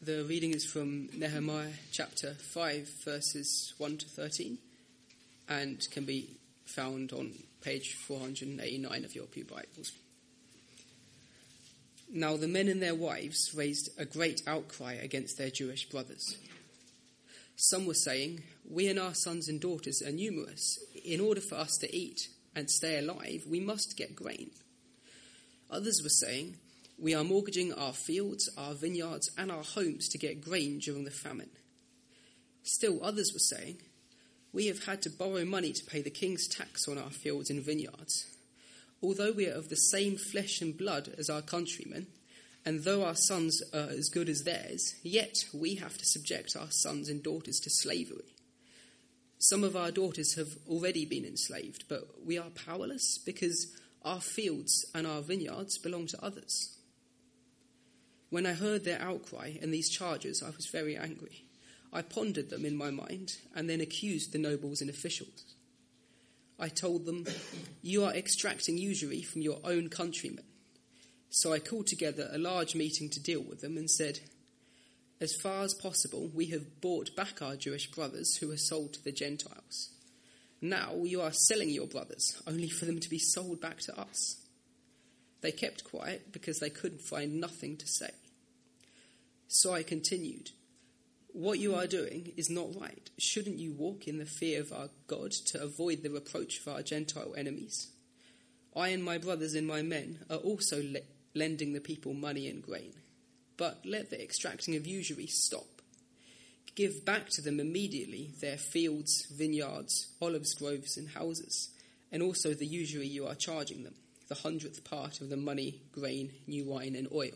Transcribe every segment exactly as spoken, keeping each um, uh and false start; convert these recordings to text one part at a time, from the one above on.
The reading is from Nehemiah chapter five, verses one to thirteen, and can be found on page four hundred eighty-nine of your Pew Bibles. Now the men and their wives raised a great outcry against their Jewish brothers. Some were saying, "We and our sons and daughters are numerous. In order for us to eat and stay alive, we must get grain." Others were saying, "We are mortgaging our fields, our vineyards, and our homes to get grain during the famine." Still others were saying, "We have had to borrow money to pay the king's tax on our fields and vineyards. Although we are of the same flesh and blood as our countrymen, and though our sons are as good as theirs, yet we have to subject our sons and daughters to slavery. Some of our daughters have already been enslaved, but we are powerless because our fields and our vineyards belong to others." When I heard their outcry and these charges, I was very angry. I pondered them in my mind and then accused the nobles and officials. I told them, "You are extracting usury from your own countrymen." So I called together a large meeting to deal with them and said, "As far as possible, we have bought back our Jewish brothers who were sold to the Gentiles. Now you are selling your brothers, only for them to be sold back to us." They kept quiet because they could find nothing to say. So I continued, "What you are doing is not right. Shouldn't you walk in the fear of our God to avoid the reproach of our Gentile enemies? I and my brothers and my men are also le- lending the people money and grain. But let the extracting of usury stop. Give back to them immediately their fields, vineyards, olive groves and houses, and also the usury you are charging them, the hundredth part of the money, grain, new wine and oil."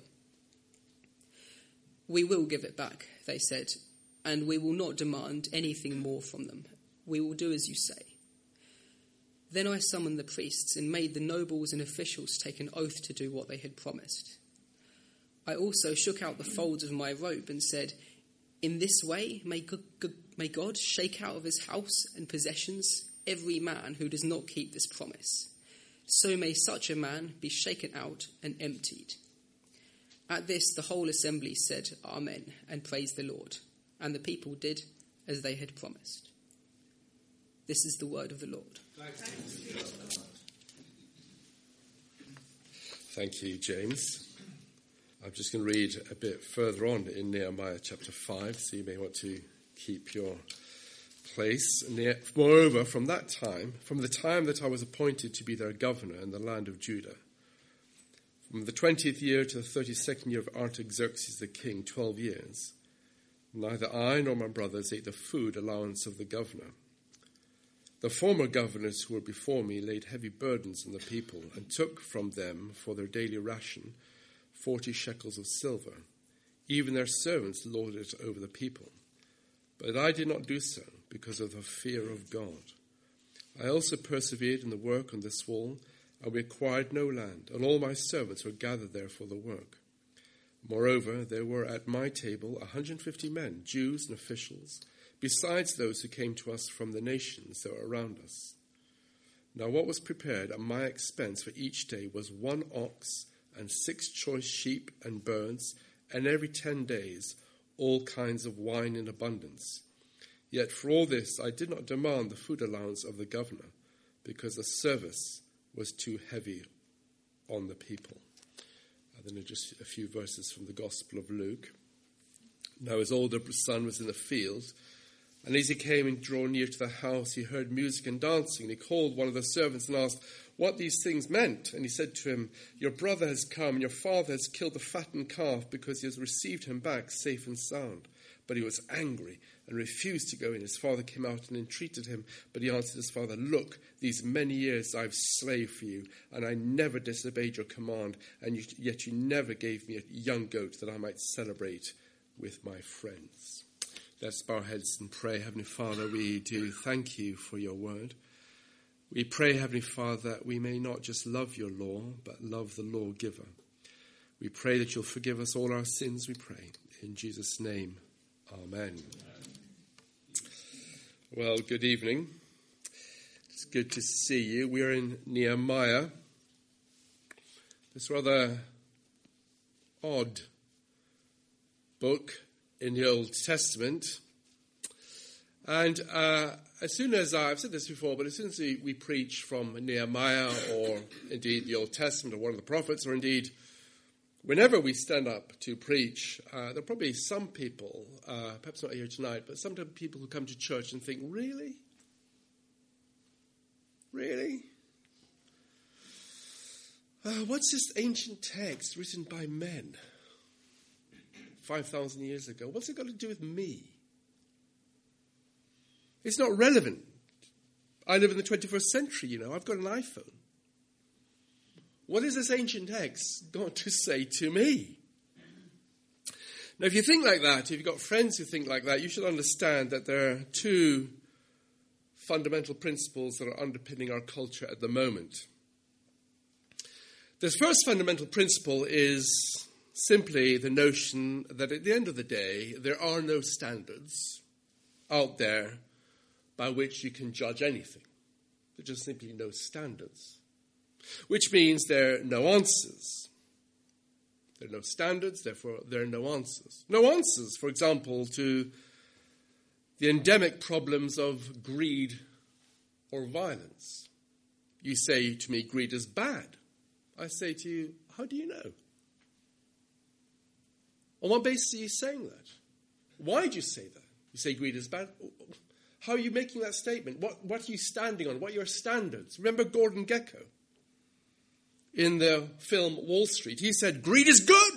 "We will give it back," they said, "and we will not demand anything more from them. We will do as you say." Then I summoned the priests and made the nobles and officials take an oath to do what they had promised. I also shook out the folds of my robe and said, "In this way may God, may God shake out of his house and possessions every man who does not keep this promise. So may such a man be shaken out and emptied." At this, the whole assembly said, "Amen," and praised the Lord. And the people did as they had promised. This is the word of the Lord. Thank you, James. I'm just going to read a bit further on in Nehemiah chapter five, so you may want to keep your place. "Moreover, from that time, from the time that I was appointed to be their governor in the land of Judah, from the twentieth year to the thirty-second year of Artaxerxes the king, twelve years, neither I nor my brothers ate the food allowance of the governor. The former governors who were before me laid heavy burdens on the people and took from them for their daily ration forty shekels of silver. Even their servants lorded it over the people. But I did not do so because of the fear of God. I also persevered in the work on this wall, and we acquired no land, and all my servants were gathered there for the work. Moreover, there were at my table a hundred and fifty men, Jews and officials, besides those who came to us from the nations that were around us. Now what was prepared at my expense for each day was one ox and six choice sheep and birds, and every ten days all kinds of wine in abundance. Yet for all this I did not demand the food allowance of the governor, because the service was too heavy on the people." And then just a few verses from the Gospel of Luke. "Now his older son was in the field, and as he came and drew near to the house, he heard music and dancing. And he called one of the servants and asked what these things meant. And he said to him, 'Your brother has come, and your father has killed the fattened calf, because he has received him back safe and sound.' But he was angry and refused to go in. His father came out and entreated him, but he answered his father, 'Look, these many years I have slaved for you, and I never disobeyed your command, and you, yet you never gave me a young goat that I might celebrate with my friends.'" Let's bow our heads and pray. Heavenly Father, we do thank you for your word. We pray, Heavenly Father, that we may not just love your law, but love the lawgiver. We pray that you'll forgive us all our sins, we pray. In Jesus' name, amen. Well, good evening. It's good to see you. We are in Nehemiah. This rather odd book in the Old Testament. And uh, as soon as, uh, I've said this before, but as soon as we, we preach from Nehemiah or indeed the Old Testament or one of the prophets, or indeed whenever we stand up to preach, uh, there are probably some people, uh, perhaps not here tonight, but sometimes people who come to church and think, really? Really? Uh, what's this ancient text written by men five thousand years ago? What's it got to do with me? It's not relevant. I live in the twenty-first century, you know. I've got an iPhone. What is this ancient text got to say to me? Now, if you think like that, if you've got friends who think like that, you should understand that there are two fundamental principles that are underpinning our culture at the moment. The first fundamental principle is simply the notion that at the end of the day, there are no standards out there by which you can judge anything. There are just simply no standards, which means there are no answers. There are no standards, therefore there are no answers. No answers, for example, to the endemic problems of greed or violence. You say to me, greed is bad. I say to you, how do you know? On what basis are you saying that? Why do you say that? You say greed is bad. How are you making that statement? What, what are you standing on? What are your standards? Remember Gordon Gekko in the film Wall Street? He said, greed is good.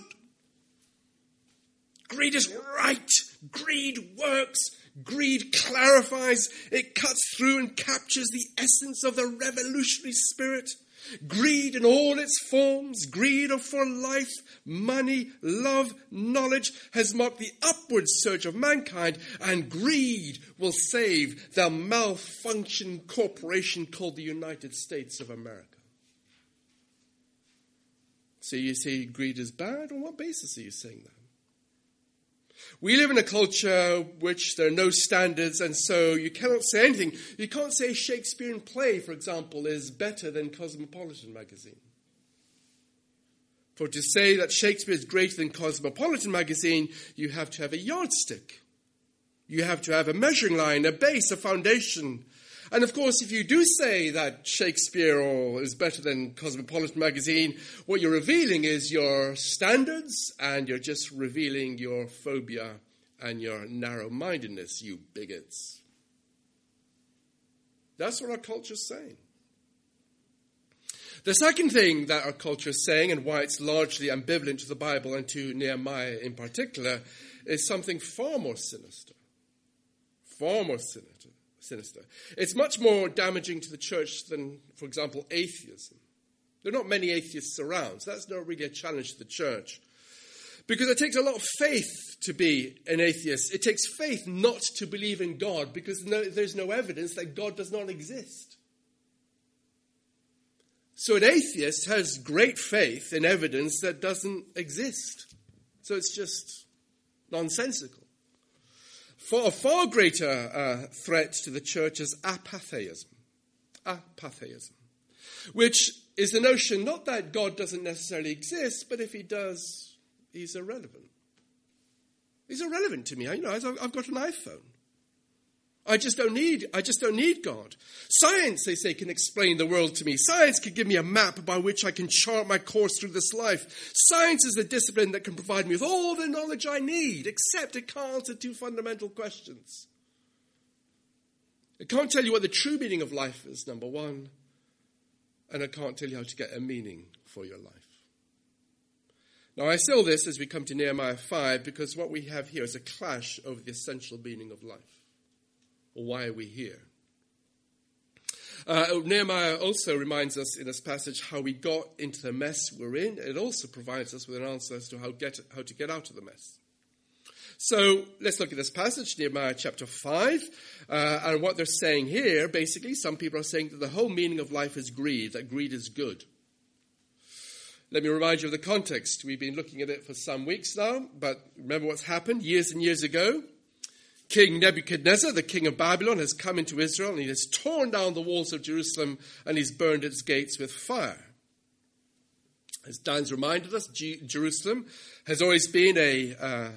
Greed is right. Greed works. Greed clarifies. It cuts through and captures the essence of the revolutionary spirit. Greed in all its forms, greed for life, money, love, knowledge, has marked the upward surge of mankind, and greed will save the malfunctioning corporation called the United States of America. So you say greed is bad? On what basis are you saying that? We live in a culture which there are no standards, and so you cannot say anything. You can't say a Shakespearean play, for example, is better than Cosmopolitan magazine. For to say that Shakespeare is greater than Cosmopolitan magazine, you have to have a yardstick. You have to have a measuring line, a base, a foundation. And of course, if you do say that Shakespeare is better than Cosmopolitan magazine, what you're revealing is your standards, and you're just revealing your phobia and your narrow-mindedness, you bigots. That's what our culture is saying. The second thing that our culture is saying, and why it's largely ambivalent to the Bible and to Nehemiah in particular, is something far more sinister. Far more sinister. Sinister. It's much more damaging to the church than, for example, atheism. There are not many atheists around, so that's not really a challenge to the church. Because it takes a lot of faith to be an atheist. It takes faith not to believe in God, because no, there's no evidence that God does not exist. So an atheist has great faith in evidence that doesn't exist. So it's just nonsensical. For a far greater uh, threat to the church is apatheism. Apatheism. Which is the notion not that God doesn't necessarily exist, but if he does, he's irrelevant. He's irrelevant to me. I, you know, I've got an iPhone. I just don't need, I just don't need God. Science, they say, can explain the world to me. Science can give me a map by which I can chart my course through this life. Science is the discipline that can provide me with all the knowledge I need, except it can't answer two fundamental questions. It can't tell you what the true meaning of life is, number one, and it can't tell you how to get a meaning for your life. Now, I say all this as we come to Nehemiah five, because what we have here is a clash over the essential meaning of life. Why are we here? Uh, Nehemiah also reminds us in this passage how we got into the mess we're in. It also provides us with an answer as to how, get, how to get out of the mess. So let's look at this passage, Nehemiah chapter five. Uh, and what they're saying here, basically, some people are saying that the whole meaning of life is greed, that greed is good. Let me remind you of the context. We've been looking at it for some weeks now, but remember what's happened years and years ago. King Nebuchadnezzar, the king of Babylon, has come into Israel and he has torn down the walls of Jerusalem and he's burned its gates with fire. As Dan's reminded us, G- Jerusalem has always been a, uh,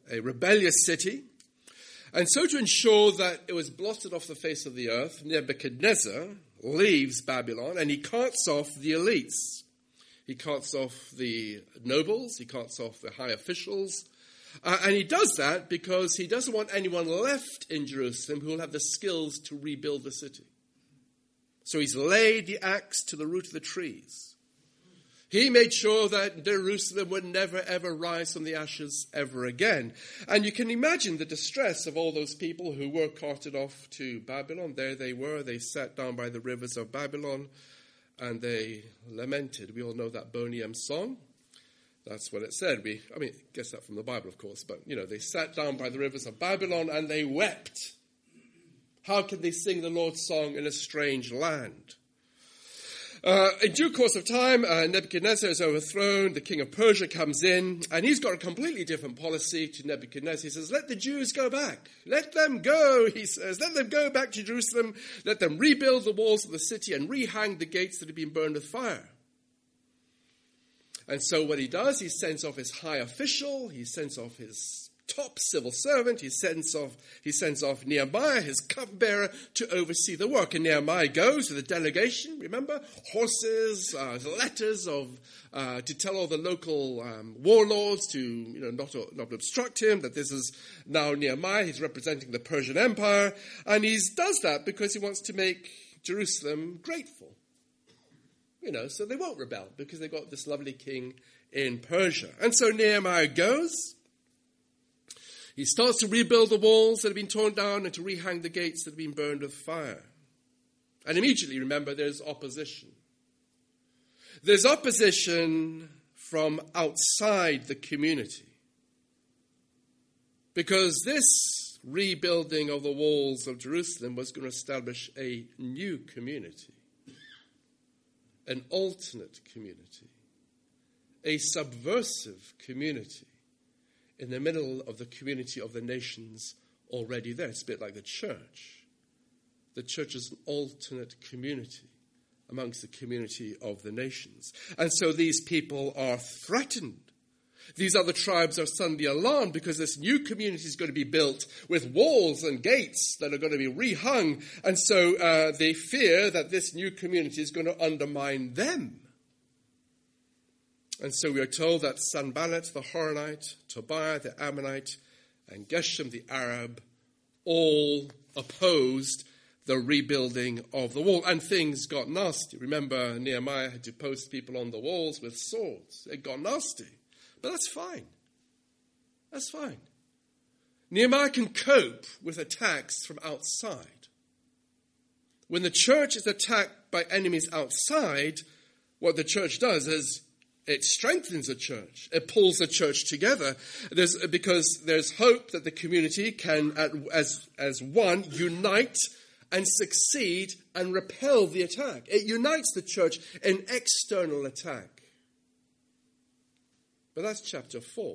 a rebellious city. And so to ensure that it was blotted off the face of the earth, Nebuchadnezzar leaves Babylon and he carts off the elites. He carts off the nobles, he carts off the high officials. Uh, and he does that because he doesn't want anyone left in Jerusalem who will have the skills to rebuild the city. So he's laid the axe to the root of the trees. He made sure that Jerusalem would never, ever rise from the ashes ever again. And you can imagine the distress of all those people who were carted off to Babylon. There they were. They sat down by the rivers of Babylon and they lamented. We all know that Boney M song. That's what it said. We, I mean, guess that from the Bible, of course. But, you know, they sat down by the rivers of Babylon and they wept. How can they sing the Lord's song in a strange land? Uh, in due course of time, uh, Nebuchadnezzar is overthrown. The king of Persia comes in, and he's got a completely different policy to Nebuchadnezzar. He says, let the Jews go back. Let them go, he says. Let them go back to Jerusalem. Let them rebuild the walls of the city and rehang the gates that have been burned with fire. And so what he does, he sends off his high official, he sends off his top civil servant, he sends off he sends off Nehemiah, his cupbearer, to oversee the work. And Nehemiah goes with a delegation, remember? Horses, uh, letters of uh, to tell all the local um, warlords to you know not, not obstruct him, that this is now Nehemiah, he's representing the Persian Empire. And he does that because he wants to make Jerusalem grateful. You know, so they won't rebel because they've got this lovely king in Persia. And so Nehemiah goes. He starts to rebuild the walls that have been torn down and to rehang the gates that have been burned with fire. And immediately, remember, there's opposition. There's opposition from outside the community. Because this rebuilding of the walls of Jerusalem was going to establish a new community. An alternate community, a subversive community in the middle of the community of the nations already there. It's a bit like the church. The church is an alternate community amongst the community of the nations. And so these people are threatened. These other tribes are suddenly alarmed because this new community is going to be built with walls and gates that are going to be rehung. And so uh, they fear that this new community is going to undermine them. And so we are told that Sanballat the Horonite, Tobiah the Ammonite, and Geshem the Arab all opposed the rebuilding of the wall. And things got nasty. Remember, Nehemiah had to post people on the walls with swords. It got nasty. But that's fine. That's fine. Nehemiah can cope with attacks from outside. When the church is attacked by enemies outside, what the church does is it strengthens the church. It pulls the church together. There's, because there's hope that the community can, as, as one, unite and succeed and repel the attack. It unites the church in external attack. But that's chapter four.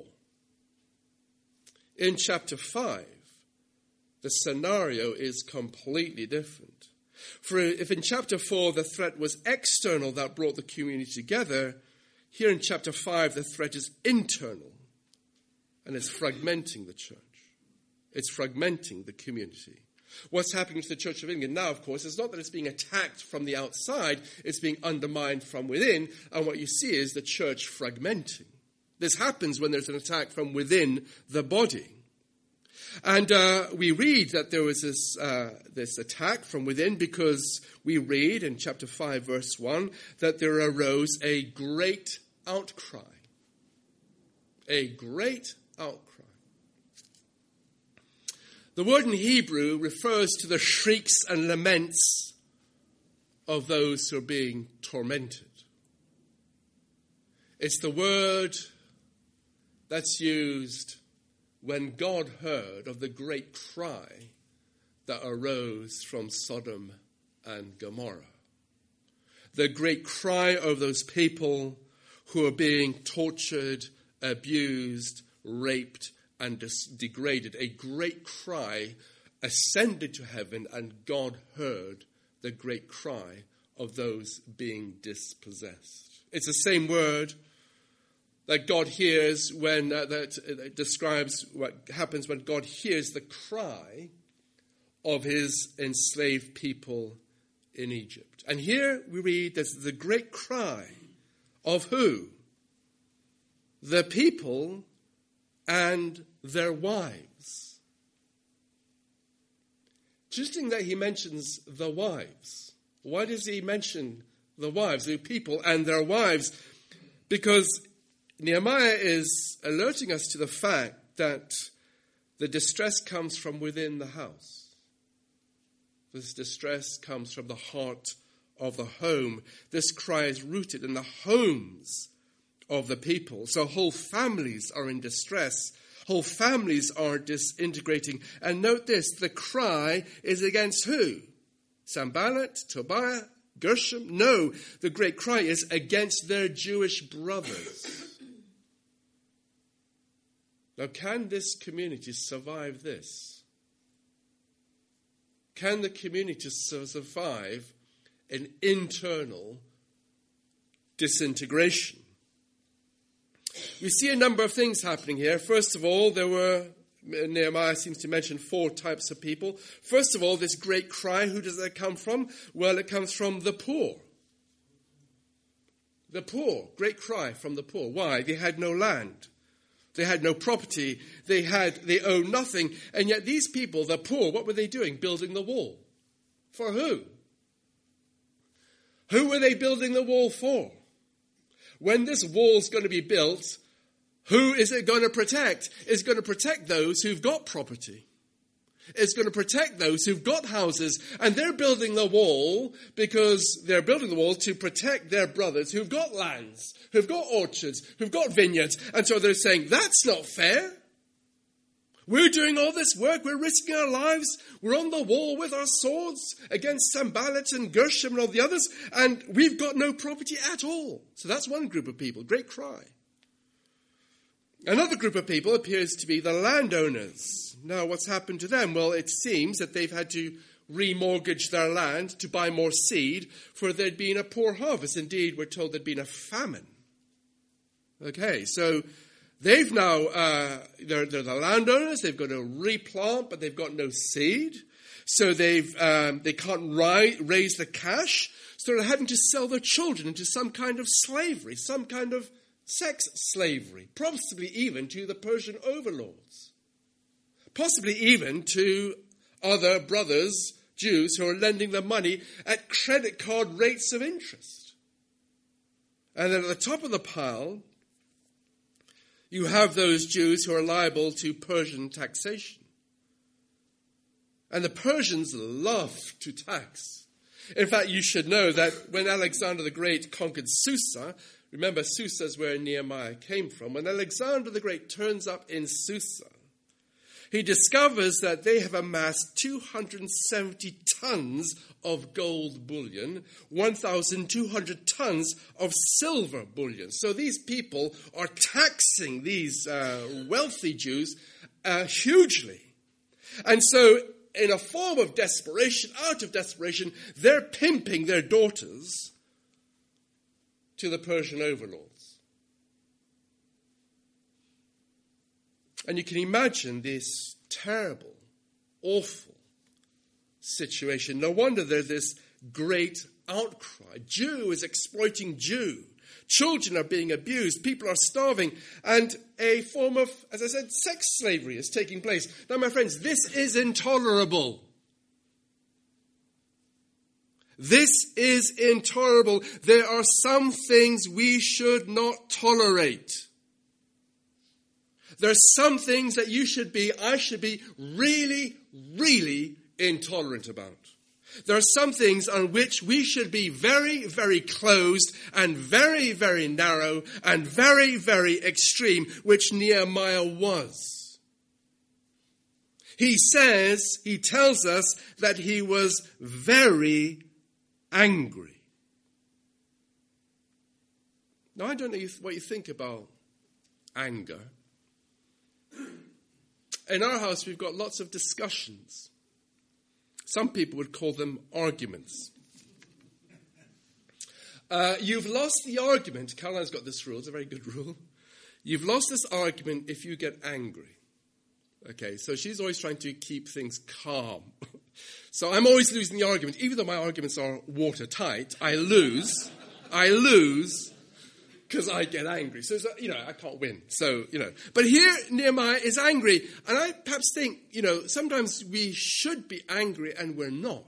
In chapter five, the scenario is completely different. For if in chapter four the threat was external that brought the community together, here in chapter five the threat is internal. And it's fragmenting the church. It's fragmenting the community. What's happening to the Church of England now, of course, is not that it's being attacked from the outside, it's being undermined from within. And what you see is the church fragmenting. This happens when there's an attack from within the body. And uh, we read that there was this, uh, this attack from within because we read in chapter five, verse one, that there arose a great outcry. A great outcry. The word in Hebrew refers to the shrieks and laments of those who are being tormented. It's the word that's used when God heard of the great cry that arose from Sodom and Gomorrah. The great cry of those people who are being tortured, abused, raped, and degraded. A great cry ascended to heaven, and God heard the great cry of those being dispossessed. It's the same word that God hears when, uh, that uh, describes what happens when God hears the cry of his enslaved people in Egypt. And here we read there's the great cry of who? The people and their wives. Interesting that he mentions the wives. Why does he mention the wives, the people and their wives? Because Nehemiah is alerting us to the fact that the distress comes from within the house. This distress comes from the heart of the home. This cry is rooted in the homes of the people. So whole families are in distress. Whole families are disintegrating. And note this, the cry is against who? Sanballat, Tobiah, Gershom? No, the great cry is against their Jewish brothers. Now, can this community survive this? Can the community survive an internal disintegration? We see a number of things happening here. First of all, there were, Nehemiah seems to mention four types of people. First of all, this great cry, who does that come from? Well, it comes from the poor. The poor, great cry from the poor. Why? They had no land. They had no property. They had, they owned nothing. And yet these people, the poor, what were they doing? Building the wall. For who? Who were they building the wall for? When this wall's going to be built, who is it going to protect? It's going to protect those who've got property. It's going to protect those who've got houses. And they're building the wall because they're building the wall to protect their brothers who've got lands, who've got orchards, who've got vineyards. And so they're saying, that's not fair. We're doing all this work. We're risking our lives. We're on the wall with our swords against Sanballat and Gershom and all the others. And we've got no property at all. So that's one group of people. Great cry. Another group of people appears to be the landowners. Now, what's happened to them? Well, it seems that they've had to remortgage their land to buy more seed, for there'd been a poor harvest. Indeed, we're told there'd been a famine. Okay, so they've now, uh, they're, they're the landowners, they've got to replant, but they've got no seed. So they've, um, they can't ri- raise the cash, so they're having to sell their children into some kind of slavery, some kind of sex slavery, possibly even to the Persian overlords, possibly even to other brothers, Jews, who are lending them money at credit card rates of interest. And then at the top of the pile, you have those Jews who are liable to Persian taxation. And the Persians love to tax. In fact, you should know that when Alexander the Great conquered Susa, remember, Susa is where Nehemiah came from. When Alexander the Great turns up in Susa, he discovers that they have amassed two hundred seventy tons of gold bullion, one thousand two hundred tons of silver bullion. So these people are taxing these uh, wealthy Jews uh, hugely. And so in a form of desperation, out of desperation, they're pimping their daughters to the Persian overlords. And you can imagine this terrible, awful situation. No wonder there's this great outcry. Jew is exploiting Jew. Children are being abused. People are starving. And a form of, as I said, sex slavery is taking place. Now, my friends, this is intolerable. This is intolerable. There are some things we should not tolerate. There are some things that you should be, I should be really, really intolerant about. There are some things on which we should be very, very closed and very, very narrow and very, very extreme, which Nehemiah was. He says, he tells us that he was very angry. Now, I don't know what you think about anger. In our house, we've got lots of discussions. Some people would call them arguments. Uh, you've lost the argument. Caroline's got this rule. It's a very good rule. you've lost this argument if you get angry. Okay, so she's always trying to keep things calm. So I'm always losing the argument. Even though my arguments are watertight, I lose. I lose because I get angry. So, so, you know, I can't win. So, you know. But here, Nehemiah is angry. And I perhaps think, you know, sometimes we should be angry and we're not.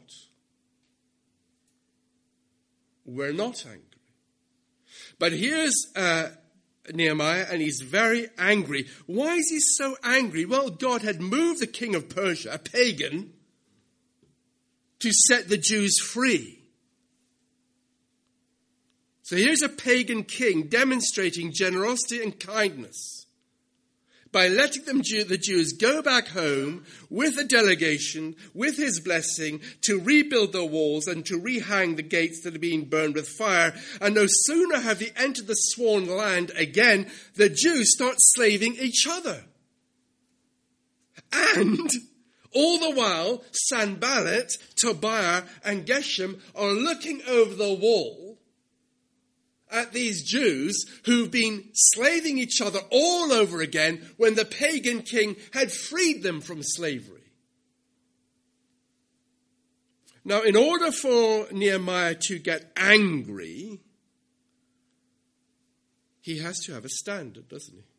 We're not angry. But here's uh, Nehemiah, and he's very angry. Why is he so angry? Well, God had moved the king of Persia, a pagan, to set the Jews free. So here's a pagan king demonstrating generosity and kindness by letting them, the Jews go back home with a delegation, with his blessing, to rebuild the walls and to rehang the gates that are being burned with fire. And no sooner have they entered the sworn land again, the Jews start slaving each other. And all the while, Sanballat, Tobiah, and Geshem are looking over the wall at these Jews who've been slaving each other all over again when the pagan king had freed them from slavery. Now, in order for Nehemiah to get angry, he has to have a standard, doesn't he?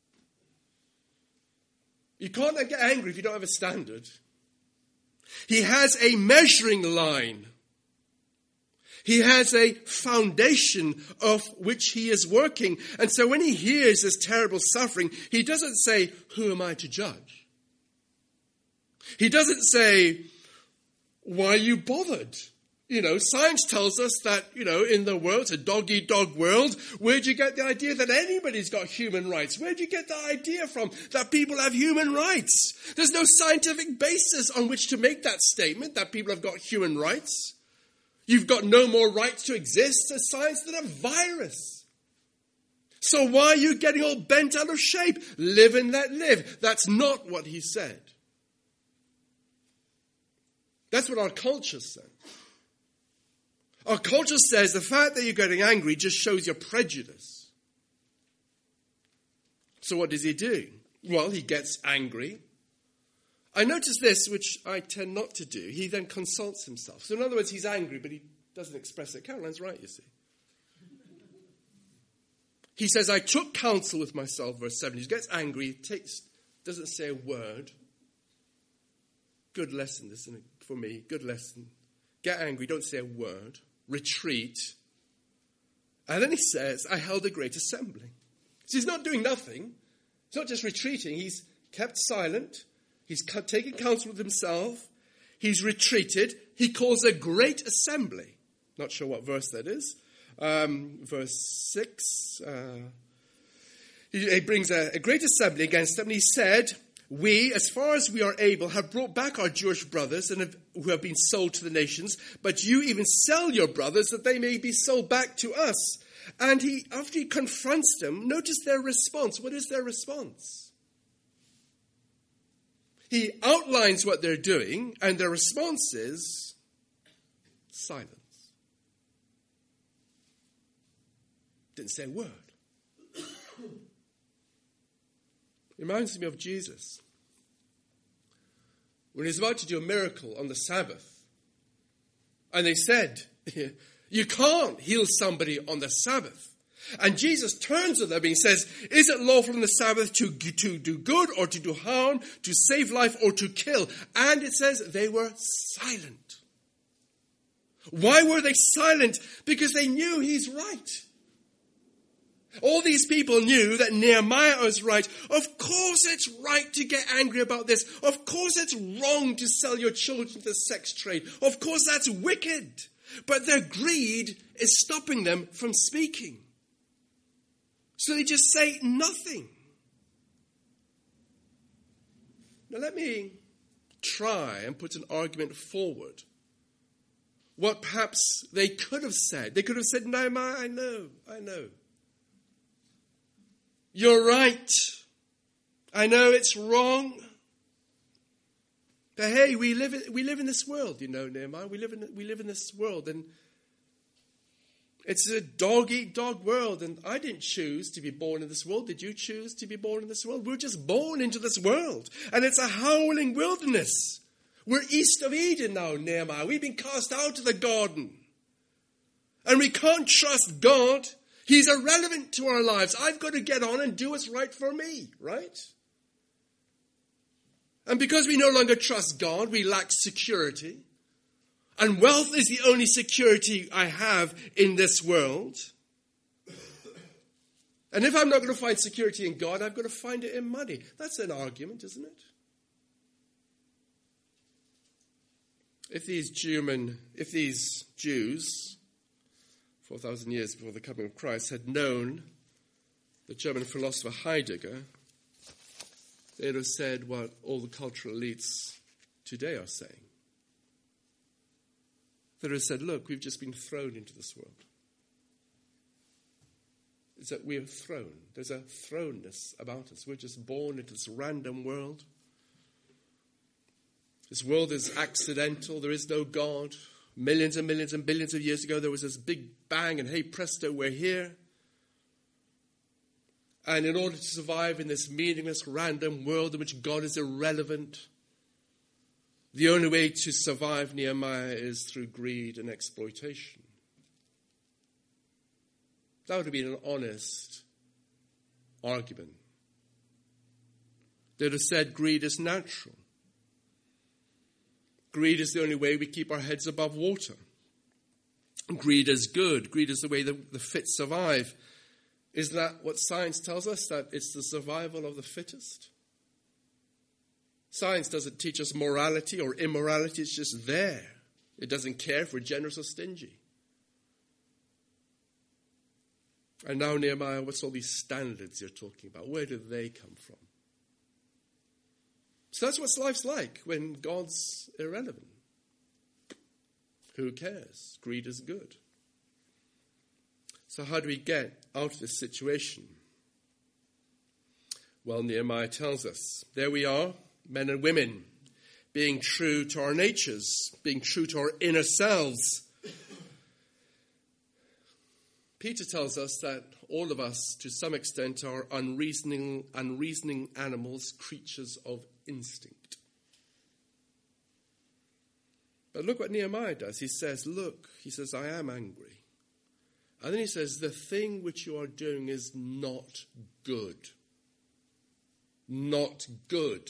You can't get angry if you don't have a standard. He has a measuring line. He has a foundation of which he is working. And so when he hears this terrible suffering, he doesn't say, who am I to judge? He doesn't say, why are you bothered? You know, science tells us that, you know, in the world, it's a dog-eat-dog world. Where'd you get the idea that anybody's got human rights? Where'd you get the idea from that people have human rights? There's no scientific basis on which to make that statement, that people have got human rights. You've got no more rights to exist as science than a virus. So why are you getting all bent out of shape? Live and let live. That's not what he said. That's what our culture says. Our culture says the fact that you're getting angry just shows your prejudice. So what does he do? Well, he gets angry. I notice this, which I tend not to do. He then consults himself. So in other words, he's angry, but he doesn't express it. Caroline's right, you see. He says, I took counsel with myself, verse seven. He gets angry, he takes, doesn't say a word. Good lesson, isn't it, for me? Good lesson. Get angry, don't say a word. Retreat. And then he says, I held a great assembly. So he's not doing nothing. He's not just retreating. He's kept silent. He's taken counsel with himself. He's retreated. He calls a great assembly. Not sure what verse that is. Um, verse six. Uh, he, he brings a, a great assembly against them. And he said, we, as far as we are able, have brought back our Jewish brothers and have, who have been sold to the nations. But you even sell your brothers that they may be sold back to us. And he, after he confronts them, notice their response. What is their response? He outlines what they're doing, and their response is silence. Didn't say a word. Reminds me of Jesus. When he was about to do a miracle on the Sabbath, and they said, you can't heal somebody on the Sabbath. And Jesus turns to them and he says, is it lawful on the Sabbath to, to do good or to do harm, to save life or to kill? And it says they were silent. Why were they silent? Because they knew he's right. All these people knew that Nehemiah was right. Of course it's right to get angry about this. Of course it's wrong to sell your children to the sex trade. Of course that's wicked. But their greed is stopping them from speaking. So they just say nothing. Now let me try and put an argument forward. What perhaps they could have said. They could have said, Nehemiah, I know, I know. You're right. I know it's wrong. But hey, we live in, we live in this world, you know, Nehemiah. We live in we live in this world, and It's a dog-eat-dog world, and I didn't choose to be born in this world. Did you choose to be born in this world? We're just born into this world, and it's a howling wilderness. We're east of Eden now, Nehemiah. We've been cast out of the garden, and we can't trust God. He's irrelevant to our lives. I've got to get on and do what's right for me, right? And because we no longer trust God, we lack security. And wealth is the only security I have in this world. And if I'm not going to find security in God, I've got to find it in money. That's an argument, isn't it? If these German, if these Jews, four thousand years before the coming of Christ, had known the German philosopher Heidegger, they'd have said what all the cultural elites today are saying. That have said, look, we've just been thrown into this world. It's that we are thrown. There's a thrownness about us. We're just born into this random world. This world is accidental. There is no God. Millions and millions and billions of years ago, there was this big bang, and hey, presto, we're here. And in order to survive in this meaningless, random world in which God is irrelevant, the only way to survive, Nehemiah, is through greed and exploitation. That would have been an honest argument. They'd have said greed is natural. Greed is the only way we keep our heads above water. Greed is good. Greed is the way the, the fit survive. Isn't that what science tells us? That it's the survival of the fittest? Science doesn't teach us morality or immorality. It's just there. It doesn't care if we're generous or stingy. And now, Nehemiah, what's all these standards you're talking about? Where do they come from? So that's what life's like when God's irrelevant. Who cares? Greed is good. So how do we get out of this situation? Well, Nehemiah tells us. There we are, men and women, being true to our natures, being true to our inner selves. Peter tells us that all of us, to some extent, are unreasoning, unreasoning animals, creatures of instinct. But look what Nehemiah does. He says, look, he says, I am angry. And then he says, the thing which you are doing is not good. Not good.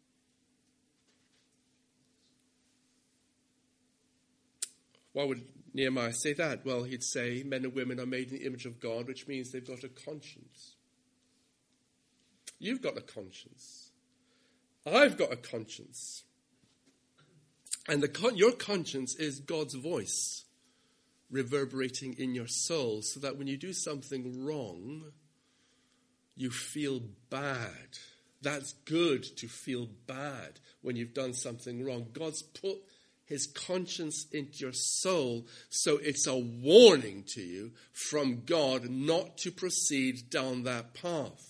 Why would Nehemiah say that? Well, he'd say men and women are made in the image of God, which means they've got a conscience. You've got a conscience. I've got a conscience. And the con- your conscience is God's voice reverberating in your soul, so that when you do something wrong, you feel bad. That's good to feel bad when you've done something wrong. God's put his conscience into your soul, so it's a warning to you from God not to proceed down that path.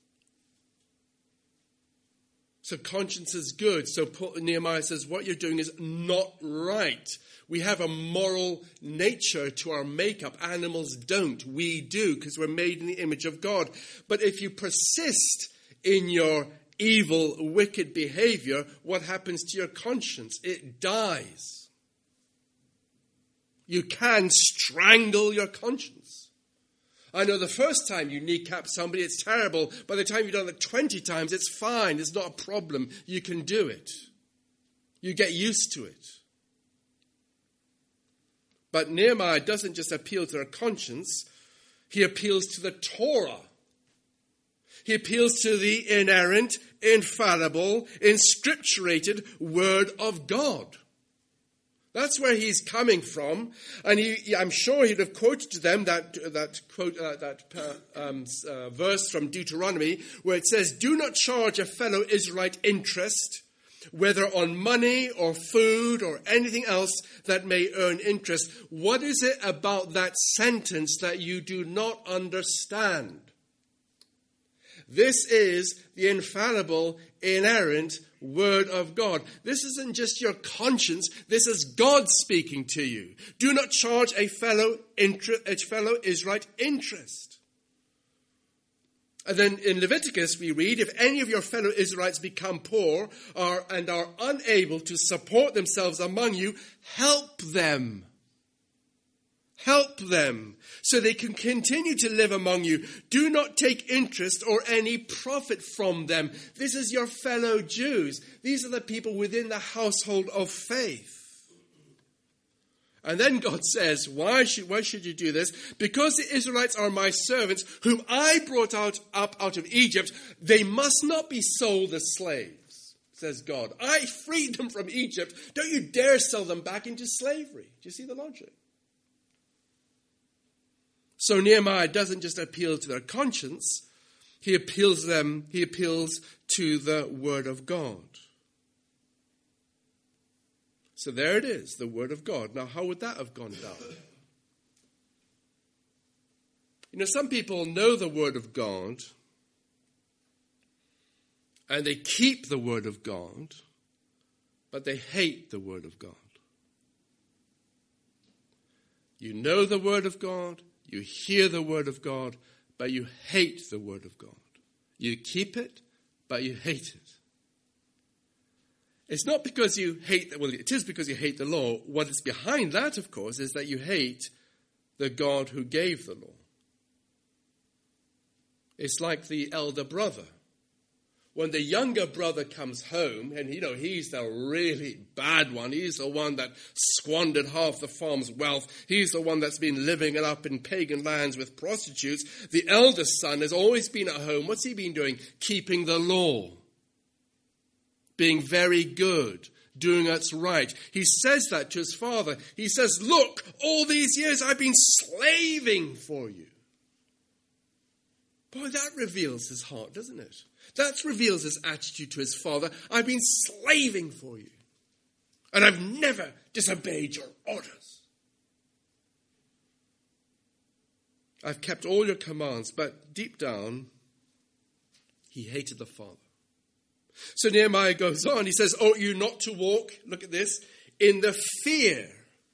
So conscience is good. So Nehemiah says, what you're doing is not right. We have a moral nature to our makeup. Animals don't. We do, because we're made in the image of God. But if you persist in your evil, wicked behavior, what happens to your conscience? It dies. You can strangle your conscience. I know the first time you kneecap somebody, it's terrible. By the time you've done it twenty times, it's fine. It's not a problem. You can do it. You get used to it. But Nehemiah doesn't just appeal to their conscience. He appeals to the Torah. He appeals to the inerrant, infallible, inscripturated Word of God. That's where he's coming from, and he, I'm sure he'd have quoted to them that that quote uh, that uh, um, uh, verse from Deuteronomy where it says, "Do not charge a fellow Israelite interest, whether on money or food or anything else that may earn interest." What is it about that sentence that you do not understand? This is the infallible, inerrant word of God. This isn't just your conscience. This is God speaking to you. Do not charge a fellow, inter- a fellow Israelite interest. And then in Leviticus we read, if any of your fellow Israelites become poor or, and are unable to support themselves among you, help them. Help them so they can continue to live among you. Do not take interest or any profit from them. This is your fellow Jews. These are the people within the household of faith. And then God says, why should, why should you do this? Because the Israelites are my servants, whom I brought out up out of Egypt. They must not be sold as slaves, says God. I freed them from Egypt. Don't you dare sell them back into slavery. Do you see the logic? So Nehemiah doesn't just appeal to their conscience. He appeals them, he appeals to the word of God. So there it is, the word of God. Now, how would that have gone down? You know, some people know the word of God and they keep the word of God, but they hate the word of God. You know the word of God, you hear the word of God, but you hate the word of God. You keep it, but you hate it. It's not because you hate, well, it is because you hate the law. What is behind that, of course, is that you hate the God who gave the law. It's like the elder brother. When the younger brother comes home, and you know, he's the really bad one. He's the one that squandered half the farm's wealth. He's the one that's been living it up in pagan lands with prostitutes. The eldest son has always been at home. What's he been doing? Keeping the law. Being very good, doing what's right. He says that to his father. He says, look, all these years I've been slaving for you. Boy, that reveals his heart, doesn't it? That reveals his attitude to his father. I've been slaving for you. And I've never disobeyed your orders. I've kept all your commands, but deep down, he hated the father. So Nehemiah goes on. He says, ought you not to walk, look at this, in the fear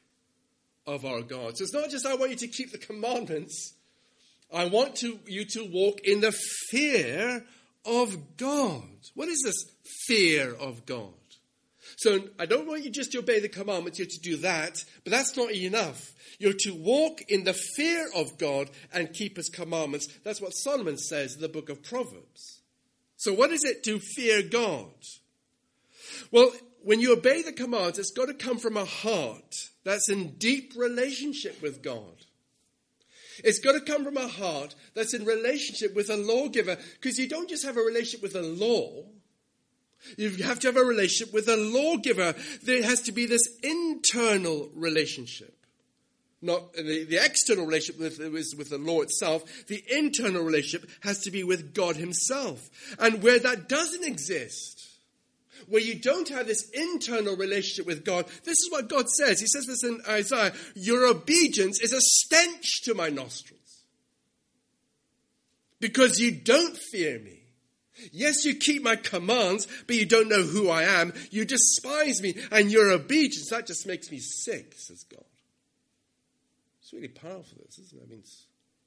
of our God. So it's not just I want you to keep the commandments. I want to, you to walk in the fear of God. What is this fear of God? So I don't want you just to obey the commandments. You're to do that, but that's not enough. You're to walk in the fear of God and keep his commandments. That's what Solomon says in the book of Proverbs. So what is it to fear God? Well, when you obey the commands, it's got to come from a heart that's in deep relationship with God. It's got to come from a heart that's in relationship with a lawgiver, because you don't just have a relationship with a law. You have to have a relationship with a lawgiver. There has to be this internal relationship. Not the, the external relationship with, is with the law itself. The internal relationship has to be with God himself. And where that doesn't exist, where you don't have this internal relationship with God, this is what God says. He says this in Isaiah, your obedience is a stench to my nostrils. Because you don't fear me. Yes, you keep my commands, but you don't know who I am. You despise me, and your obedience, that just makes me sick, says God. It's really powerful, this, isn't it? I mean, it's...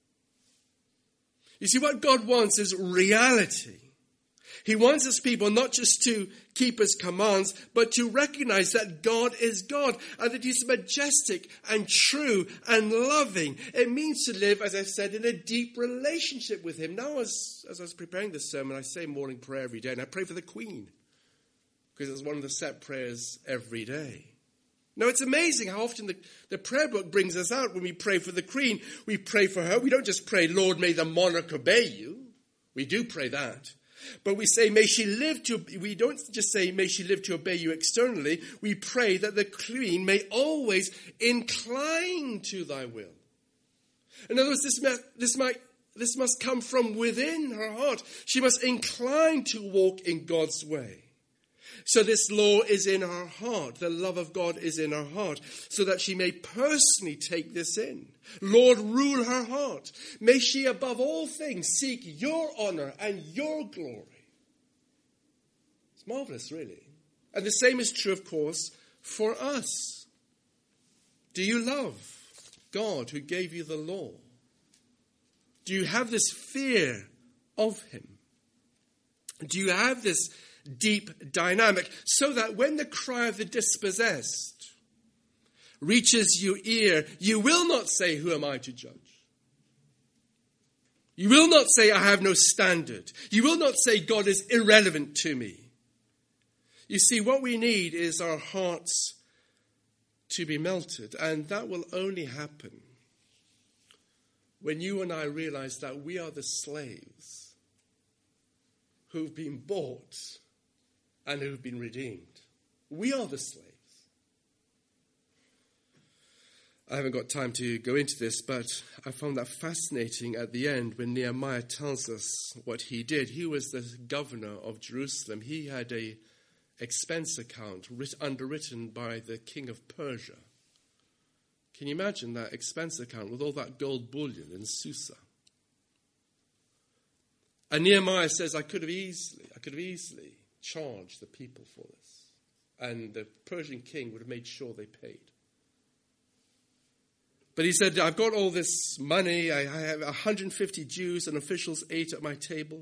You see, what God wants is reality. He wants his people not just to keep his commands, but to recognize that God is God and that he's majestic and true and loving. It means to live, as I've said, in a deep relationship with him. Now, as, as I was preparing this sermon, I say morning prayer every day, and I pray for the Queen because it's one of the set prayers every day. Now, it's amazing how often the, the prayer book brings us out when we pray for the Queen. We pray for her. We don't just pray, Lord, may the monarch obey you. We do pray that. But we say, may she live to, we don't just say, may she live to obey you externally. We pray that the Queen may always incline to thy will. In other words, this, must, this, might, this must come from within her heart. She must incline to walk in God's way. So this law is in her heart. The love of God is in her heart, so that she may personally take this in. Lord, rule her heart. May she above all things seek your honor and your glory. It's marvelous, really. And the same is true, of course, for us. Do you love God who gave you the law? Do you have this fear of him? Do you have this deep dynamic so that when the cry of the dispossessed reaches your ear, you will not say, who am I to judge? You will not say, I have no standard. You will not say, God is irrelevant to me. You see, what we need is our hearts to be melted, and that will only happen when you and I realize that we are the slaves who've been bought and who've been redeemed. We are the slaves. I haven't got time to go into this, but I found that fascinating at the end when Nehemiah tells us what he did. He was the governor of Jerusalem. He had a expense account writ- underwritten by the king of Persia. Can you imagine that expense account with all that gold bullion in Susa? And Nehemiah says, I could have easily, I could have easily charged the people for this. And the Persian king would have made sure they paid. But he said, I've got all this money. I, I have one hundred fifty Jews and officials ate at my table.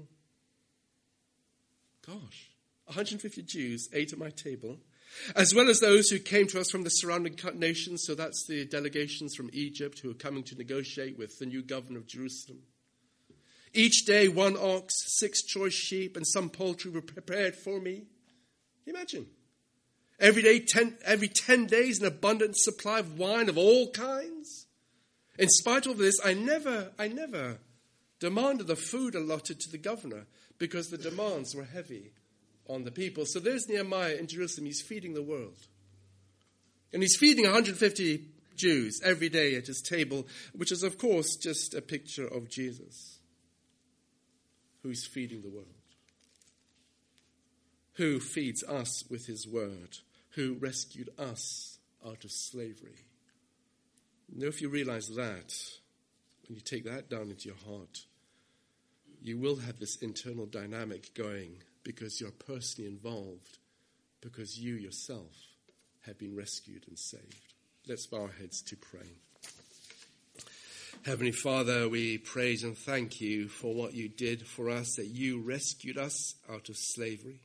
Gosh, one hundred fifty Jews ate at my table, as well as those who came to us from the surrounding nations. So that's the delegations from Egypt who are coming to negotiate with the new governor of Jerusalem. Each day, one ox, six choice sheep, and some poultry were prepared for me. Can you imagine? Every day, ten, every ten days, an abundant supply of wine of all kinds. In spite of this, I never, I never demanded the food allotted to the governor because the demands were heavy on the people. So there's Nehemiah in Jerusalem. He's feeding the world. And he's feeding one hundred fifty Jews every day at his table, which is, of course, just a picture of Jesus, who's feeding the world, who feeds us with his word, who rescued us out of slavery. Now, if you realize that, when you take that down into your heart, you will have this internal dynamic going because you're personally involved, because you yourself have been rescued and saved. Let's bow our heads to pray. Heavenly Father, we praise and thank you for what you did for us, that you rescued us out of slavery.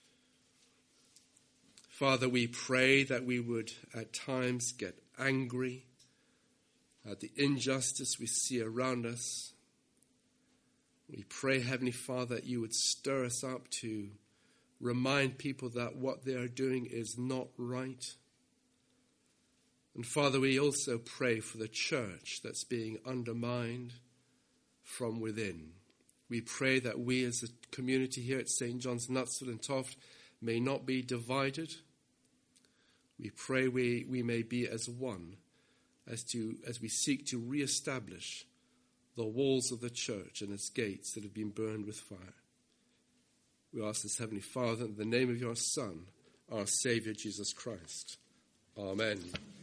Father, we pray that we would at times get angry at the injustice we see around us. We pray, Heavenly Father, that you would stir us up to remind people that what they are doing is not right. And Father, we also pray for the church that's being undermined from within. We pray that we as a community here at Saint John's, Knutsford and Toft may not be divided. We pray we, we may be as one as to as we seek to reestablish the walls of the church and its gates that have been burned with fire. We ask this, Heavenly Father, in the name of your Son, our Saviour, Jesus Christ. Amen.